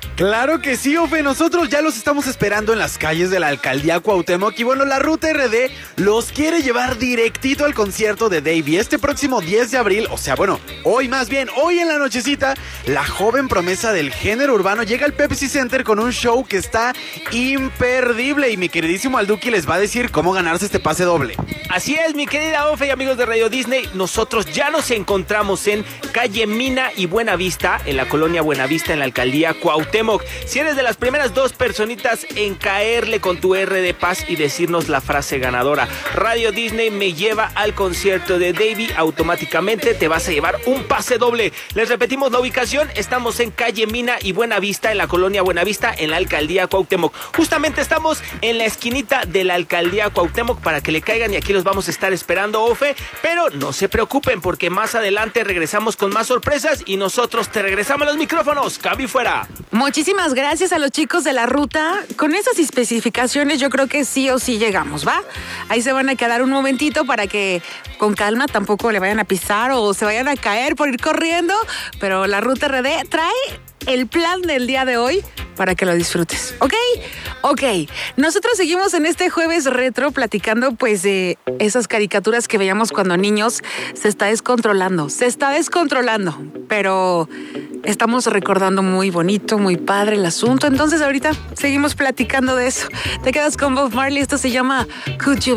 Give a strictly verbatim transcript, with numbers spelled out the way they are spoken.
Claro que sí, Ofe, nosotros ya los estamos esperando en las calles de la Alcaldía Cuauhtémoc y bueno, la Ruta R D los quiere llevar directito al concierto de Davey este próximo diez de abril, o sea, bueno, hoy más bien, hoy en la nochecita, la joven promesa del género urbano llega al Pepsi Center con un show que está imperdible y mi queridísimo Alduki les va a decir cómo ganarse este pase doble. Así es, mi querida Ofe y amigos de Radio Disney, nosotros ya nos encontramos en calle Mina y Buenavista, en la colonia Buenavista, en la Alcaldía Cuauhtémoc. Si eres de las primeras dos personitas en caerle con tu R de Paz y decirnos la frase ganadora, Radio Disney me lleva al concierto de Davey, automáticamente te vas a llevar un pase doble. Les repetimos la ubicación, estamos en calle Mina y Buenavista, en la colonia Buenavista, en la Alcaldía Cuauhtémoc. Justamente estamos en la esquinita de la Alcaldía Cuauhtémoc para que le caigan y aquí los vamos a estar esperando, Ofe, pero no se preocupen porque más adelante regresamos con más sorpresas y nosotros te regresamos los micrófonos. Cabi fuera. Muchísimas gracias a los chicos de la ruta. Con esas especificaciones yo creo que sí o sí llegamos, ¿va? Ahí se van a quedar un momentito para que con calma tampoco le vayan a pisar o se vayan a caer por ir corriendo, pero la Ruta R D trae el plan del día de hoy para que lo disfrutes, ¿ok? Ok, nosotros seguimos en este jueves retro platicando pues de esas caricaturas que veíamos cuando niños. Se está descontrolando, se está descontrolando, pero estamos recordando muy bonito, muy padre el asunto. Entonces ahorita seguimos platicando de eso. Te quedas con Bob Marley, esto se llama Could You